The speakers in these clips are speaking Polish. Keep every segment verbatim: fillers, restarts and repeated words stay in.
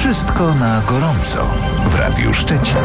Wszystko na gorąco w Radiu Szczecin.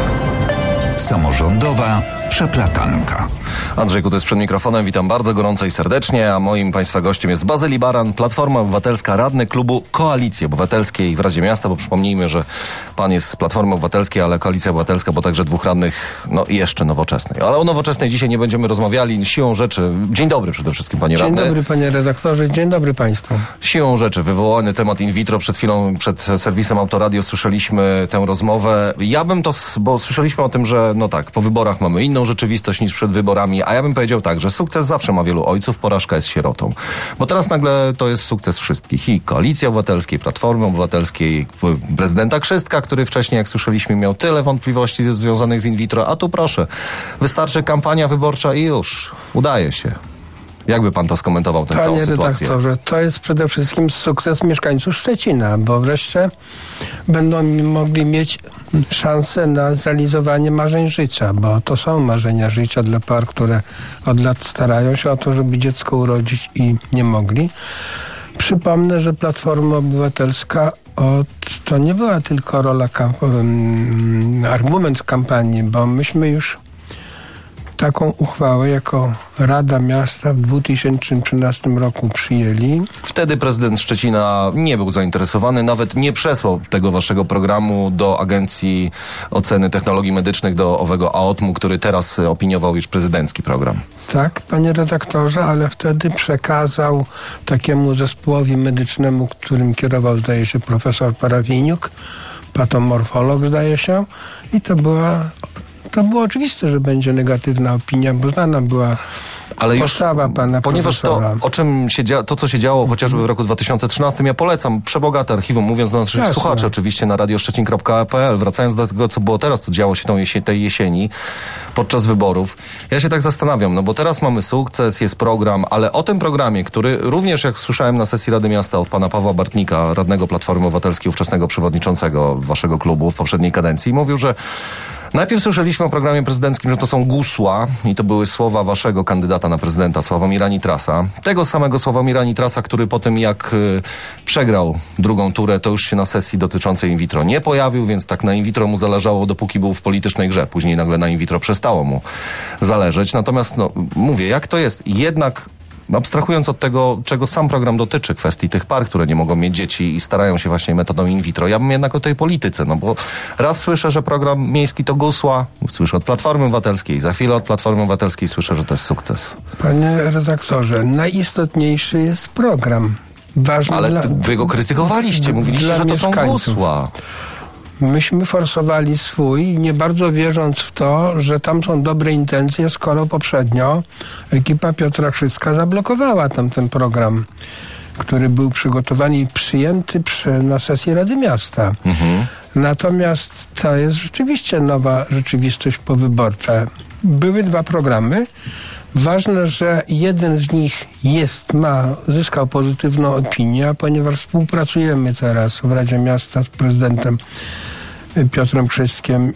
Samorządowa przeplatanka. Andrzej Kuty przed mikrofonem, witam bardzo gorąco i serdecznie, a moim Państwa gościem jest Bazyli Baran, Platforma Obywatelska, radny klubu Koalicji Obywatelskiej w Radzie Miasta, bo przypomnijmy, że Pan jest z Platformy Obywatelskiej, ale Koalicja Obywatelska, bo także dwóch radnych, no i jeszcze Nowoczesnej. Ale o Nowoczesnej dzisiaj nie będziemy rozmawiali, siłą rzeczy. Dzień dobry przede wszystkim, Panie Radny. Dzień dobry, Panie Redaktorze, dzień dobry Państwu. Siłą rzeczy wywołany temat in vitro. Przed chwilą, przed serwisem Autoradio słyszeliśmy tę rozmowę. Ja bym to, bo słyszeliśmy o tym, że no tak, po wyborach mamy inną rzeczywistość niż przed wyborami, a ja bym powiedział tak, że sukces zawsze ma wielu ojców, porażka jest sierotą. Bo teraz nagle to jest sukces wszystkich. I Koalicji Obywatelskiej, Platformy Obywatelskiej, prezydenta Krzystka, który wcześniej, jak słyszeliśmy, miał tyle wątpliwości związanych z in vitro, a tu proszę, wystarczy kampania wyborcza i już, udaje się. Jakby pan to skomentował, tę całą sytuację? Panie redaktorze, to jest przede wszystkim sukces mieszkańców Szczecina, bo wreszcie będą mogli mieć szansę na zrealizowanie marzeń życia, bo to są marzenia życia dla par, które od lat starają się o to, żeby dziecko urodzić i nie mogli. Przypomnę, że Platforma Obywatelska od, to nie była tylko rola, um, argument w kampanii, bo myśmy już taką uchwałę jako Rada Miasta w dwa tysiące trzynastym roku przyjęli. Wtedy prezydent Szczecina nie był zainteresowany, nawet nie przesłał tego waszego programu do Agencji Oceny Technologii Medycznych, do owego A O T M u, który teraz opiniował już prezydencki program. Tak, panie redaktorze, ale wtedy przekazał takiemu zespołowi medycznemu, którym kierował, zdaje się, profesor Parawiniuk, patomorfolog, zdaje się, i to była To było oczywiste, że będzie negatywna opinia, bo znana była ale już, postawa pana ponieważ profesora. to, o czym się dzia- to, co się działo chociażby w roku dwa tysiące trzynastym, ja polecam przebogate archiwum, mówiąc do naszych Jasne. słuchaczy oczywiście na radioszczecin kropka p l. Wracając do tego, co było teraz, co działo się tą jesie- tej jesieni podczas wyborów. Ja się tak zastanawiam, no bo teraz mamy sukces, jest program, ale o tym programie, który również, jak słyszałem na sesji Rady Miasta od pana Pawła Bartnika, radnego Platformy Obywatelskiej, ówczesnego przewodniczącego waszego klubu w poprzedniej kadencji, mówił, że najpierw słyszeliśmy o programie prezydenckim, że to są gusła i to były słowa waszego kandydata na prezydenta, Sławomira Nitrasa. Tego samego Sławomira Nitrasa, który po tym jak y, przegrał drugą turę, to już się na sesji dotyczącej in vitro nie pojawił, więc tak na in vitro mu zależało, dopóki był w politycznej grze. Później nagle na in vitro przestało mu zależeć. Natomiast, no, mówię, jak to jest? Jednak abstrahując od tego, czego sam program dotyczy, kwestii tych par, które nie mogą mieć dzieci i starają się właśnie metodą in vitro, ja bym jednak o tej polityce, no bo raz słyszę, że program miejski to gusła, słyszę od Platformy Obywatelskiej, za chwilę od Platformy Obywatelskiej słyszę, że to jest sukces. Panie redaktorze, najistotniejszy jest program. Ważny Ale dla, wy go krytykowaliście, mówiliście, że to są gusła. Myśmy forsowali swój, nie bardzo wierząc w to, że tam są dobre intencje, skoro poprzednio ekipa Piotra Krzystka zablokowała tam ten program, który był przygotowany i przyjęty przy, na sesji Rady Miasta. Mhm. Natomiast to jest rzeczywiście nowa rzeczywistość powyborcza. Były dwa programy. Ważne, że jeden z nich jest, ma, zyskał pozytywną opinię, a ponieważ współpracujemy teraz w Radzie Miasta z prezydentem Piotrem Krzystkiem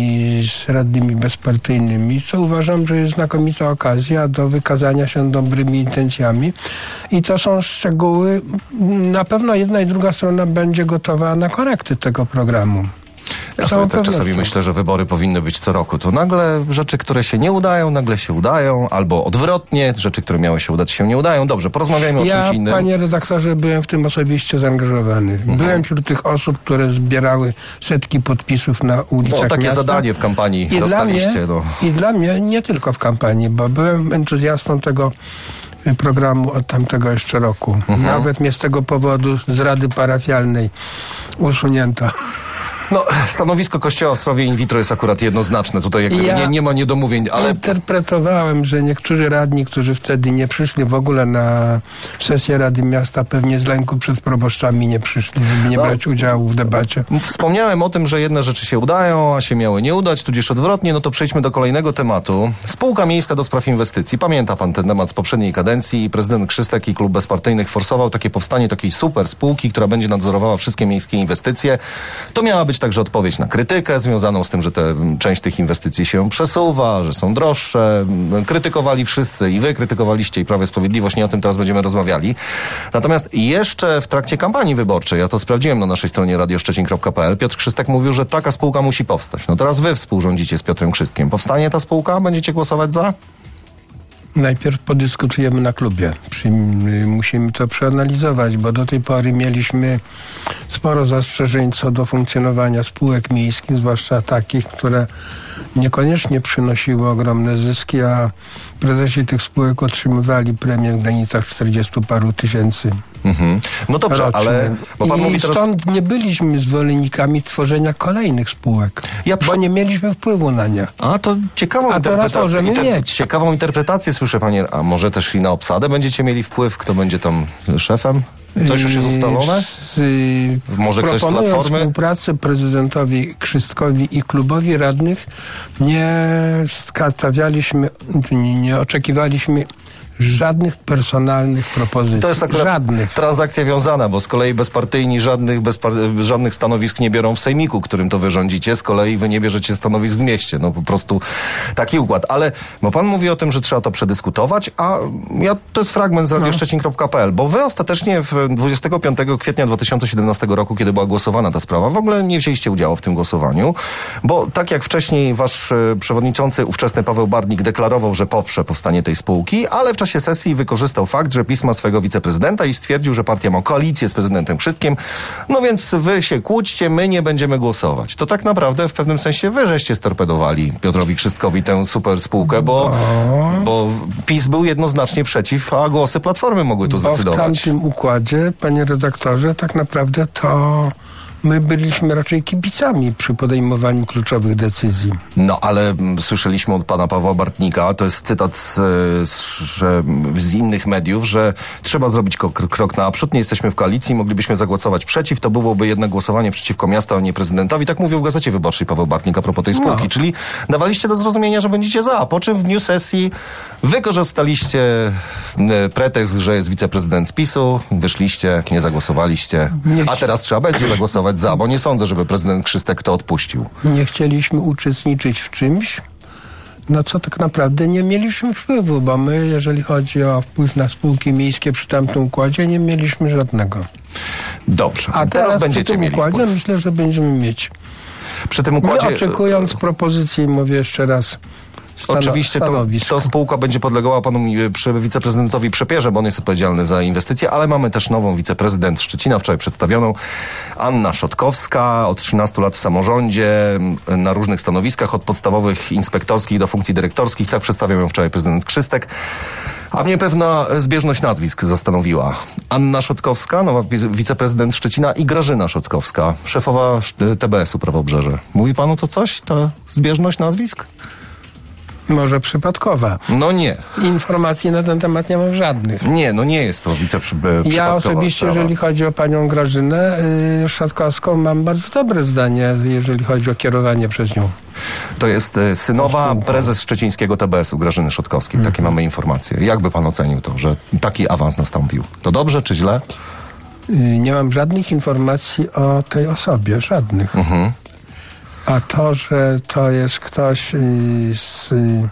i z radnymi bezpartyjnymi, co uważam, że jest znakomita okazja do wykazania się dobrymi intencjami. I to są szczegóły. Na pewno jedna i druga strona będzie gotowa na korekty tego programu. Ja sobie tak czasami myślę, że wybory powinny być co roku. To nagle rzeczy, które się nie udają, nagle się udają, albo odwrotnie, rzeczy, które miały się udać, się nie udają. Dobrze, porozmawiajmy ja, o czymś innym. Ja, panie redaktorze, byłem w tym osobiście zaangażowany. Mhm. Byłem wśród tych osób, które zbierały setki podpisów na ulicach no, takie miasta. zadanie w kampanii I dostaliście. Dla mnie, no. I dla mnie, nie tylko w kampanii, bo byłem entuzjastą tego programu od tamtego jeszcze roku. Mhm. Nawet mnie z tego powodu z Rady Parafialnej usunięto. No, stanowisko Kościoła w sprawie in vitro jest akurat jednoznaczne. Tutaj jak ja nie, nie ma niedomówień, ale... interpretowałem, że niektórzy radni, którzy wtedy nie przyszli w ogóle na sesję Rady Miasta, pewnie z lęku przed proboszczami nie przyszli, żeby nie no, brać udziału w debacie. Wspomniałem o tym, że jedne rzeczy się udają, a się miały nie udać, tudzież odwrotnie. No to przejdźmy do kolejnego tematu. Spółka Miejska do Spraw Inwestycji. Pamięta pan ten temat z poprzedniej kadencji. Prezydent Krzystek i klub bezpartyjnych forsował takie powstanie takiej super spółki, która będzie nadzorowała wszystkie miejskie inwestycje. To miała być być także odpowiedź na krytykę związaną z tym, że te, część tych inwestycji się przesuwa, że są droższe. Krytykowali wszyscy i wy krytykowaliście i Prawo i Sprawiedliwość, nie o tym teraz będziemy rozmawiali. Natomiast jeszcze w trakcie kampanii wyborczej, ja to sprawdziłem na naszej stronie radio szczecin kropka p l, Piotr Krzystek mówił, że taka spółka musi powstać. No teraz wy współrządzicie z Piotrem Krzystkiem. Powstanie ta spółka? Będziecie głosować za? Najpierw podyskutujemy na klubie. Przy, musimy to przeanalizować, bo do tej pory mieliśmy sporo zastrzeżeń co do funkcjonowania spółek miejskich, zwłaszcza takich, które niekoniecznie przynosiły ogromne zyski, a prezesi tych spółek otrzymywali premię w granicach czterdziestu paru tysięcy. Mhm. No dobrze, rocznie. Ale... Bo pan I mówi teraz... stąd nie byliśmy zwolennikami tworzenia kolejnych spółek, ja przy... bo nie mieliśmy wpływu na nie. A to ciekawą a teraz możemy inter... mieć. Ciekawą interpretację słyszę, panie, a może też i na obsadę będziecie mieli wpływ, kto będzie tam szefem? Coś już jest ustalone? Yy, Może ktoś z Platformy? Współpracę prezydentowi Krzystkowi i klubowi radnych nie stawialiśmy, nie, nie oczekiwaliśmy żadnych personalnych propozycji. To jest akurat żadnych. transakcja wiązana, bo z kolei bezpartyjni żadnych, bezpar... żadnych stanowisk nie biorą w sejmiku, którym to wy rządzicie. Z kolei wy nie bierzecie stanowisk w mieście. No po prostu taki układ. Ale, bo pan mówi o tym, że trzeba to przedyskutować, a ja, to jest fragment z radio szczecin kropka p l, bo wy ostatecznie w dwudziestego piątego kwietnia dwa tysiące siedemnastego roku, kiedy była głosowana ta sprawa, w ogóle nie wzięliście udziału w tym głosowaniu, bo tak jak wcześniej wasz przewodniczący ówczesny Paweł Bartnik deklarował, że poprze powstanie tej spółki, ale w czasie sesji wykorzystał fakt, że pisma swojego wiceprezydenta i stwierdził, że partia ma koalicję z prezydentem Krzystkiem, no więc wy się kłóćcie, my nie będziemy głosować. To tak naprawdę w pewnym sensie wy żeście storpedowali Piotrowi Krzystkowi tę super spółkę, bo, bo PiS był jednoznacznie przeciw, a głosy Platformy mogły tu zdecydować. Bo w tamtym układzie, panie redaktorze, tak naprawdę to my byliśmy raczej kibicami przy podejmowaniu kluczowych decyzji. No, ale m, słyszeliśmy od pana Pawła Bartnika, to jest cytat z, z, że, z innych mediów, że trzeba zrobić krok, krok naprzód, nie jesteśmy w koalicji, moglibyśmy zagłosować przeciw, to byłoby jednak głosowanie przeciwko miasta, a nie prezydentowi. Tak mówił w Gazecie Wyborczej Paweł Bartnik a propos tej spółki. No. Czyli dawaliście do zrozumienia, że będziecie za, po czym w dniu sesji wykorzystaliście pretekst, że jest wiceprezydent z PiSu, wyszliście, nie zagłosowaliście, a teraz trzeba będzie zagłosować za, bo nie sądzę, żeby prezydent Krzystek to odpuścił. Nie chcieliśmy uczestniczyć w czymś, na co tak naprawdę nie mieliśmy wpływu, bo my, jeżeli chodzi o wpływ na spółki miejskie przy tamtym układzie, nie mieliśmy żadnego. Dobrze. A teraz, teraz będziecie przy tym mieli układzie wpływ. Myślę, że będziemy mieć. Przy tym układzie... Nie oczekując propozycji, mówię jeszcze raz, Stano, Oczywiście to, to spółka będzie podlegała panu przy wiceprezydentowi Przepierze, bo on jest odpowiedzialny za inwestycje, ale mamy też nową wiceprezydent Szczecina, wczoraj przedstawioną, Anna Szotkowska, od trzynastu lat w samorządzie, na różnych stanowiskach, od podstawowych inspektorskich do funkcji dyrektorskich. Tak przedstawiał ją wczoraj prezydent Krzystek. A mnie pewna zbieżność nazwisk zastanowiła. Anna Szotkowska, nowa wiceprezydent Szczecina, i Grażyna Szotkowska, szefowa T B S-u Prawobrzeże. Mówi panu to coś, ta zbieżność nazwisk? Może przypadkowa. No nie. Informacji na ten temat nie mam żadnych. Nie, no nie jest to wiceprzypadkowa Ja osobiście, sprawa. Jeżeli chodzi o panią Grażynę yy, Szotkowską, mam bardzo dobre zdanie, jeżeli chodzi o kierowanie przez nią. To jest y, synowa prezes szczecińskiego T B S-u, Grażyny Szotkowskiej. Mhm. Takie mamy informacje. Jak by pan ocenił to, że taki awans nastąpił? To dobrze czy źle? Yy, nie mam żadnych informacji o tej osobie. Żadnych. Mhm. A to, że to jest ktoś z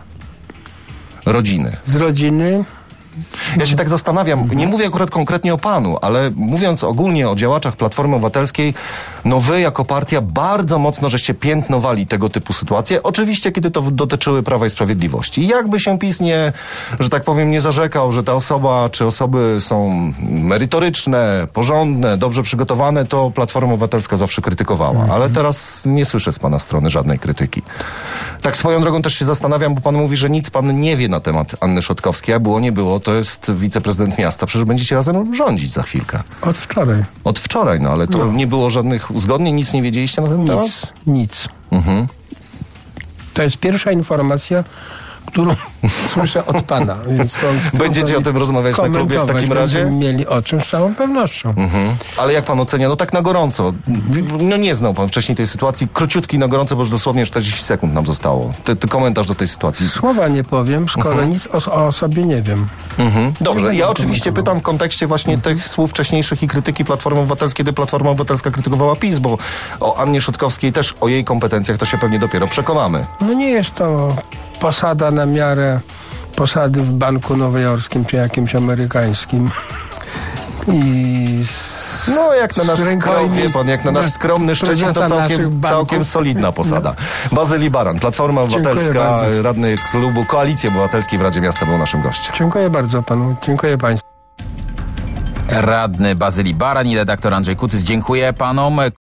rodziny. Z rodziny. Ja się tak zastanawiam, mhm. nie mówię akurat konkretnie o panu, ale mówiąc ogólnie o działaczach Platformy Obywatelskiej, no wy jako partia bardzo mocno żeście piętnowali tego typu sytuacje, oczywiście kiedy to dotyczyły Prawa i Sprawiedliwości. Jakby się PiS nie, że tak powiem, nie zarzekał, że ta osoba czy osoby są merytoryczne, porządne, dobrze przygotowane, to Platforma Obywatelska zawsze krytykowała. Mhm. Ale teraz nie słyszę z pana strony żadnej krytyki. Tak swoją drogą też się zastanawiam, bo pan mówi, że nic pan nie wie na temat Anny Szotkowskiej, a było nie było, to jest wiceprezydent miasta. Przecież będziecie razem rządzić za chwilkę. Od wczoraj. Od wczoraj, no ale to no. nie było żadnych uzgodnień, nic nie wiedzieliście na ten nic, temat? Nic, nic. Mhm. To jest pierwsza informacja, którą słyszę od pana. Więc to, Będziecie o tym rozmawiać na klubie w takim razie? Będziemy mieli o czym z całą pewnością. Mhm. Ale jak pan ocenia? No tak na gorąco. No nie znał pan wcześniej tej sytuacji. Króciutki na gorąco, bo już dosłownie czterdzieści sekund nam zostało. Ty, ty komentarz do tej sytuacji. Słowa nie powiem, skoro Mhm. nic o, o sobie nie wiem. Mhm. Dobrze, Nie ja będę oczywiście komentował. pytam w kontekście właśnie Mhm. tych słów wcześniejszych i krytyki Platformy Obywatelskiej, kiedy Platforma Obywatelska krytykowała PiS, bo o Annie Szutkowskiej też, o jej kompetencjach to się pewnie dopiero przekonamy. No nie jest to posada na miarę posady w Banku Nowojorskim czy jakimś amerykańskim. I z, No jak na nasz z rękojmi skromny, wie pan, jak na nasz skromny Szczecin to prezesa naszych całkiem, banków. całkiem solidna posada. Bazyli Baran, Platforma Dziękuję Obywatelska, bardzo. radny klubu Koalicji Obywatelskiej w Radzie Miasta był naszym gościem. Dziękuję bardzo panu, dziękuję państwu. Radny Bazyli Baran i redaktor Andrzej Kutys. Dziękuję panom.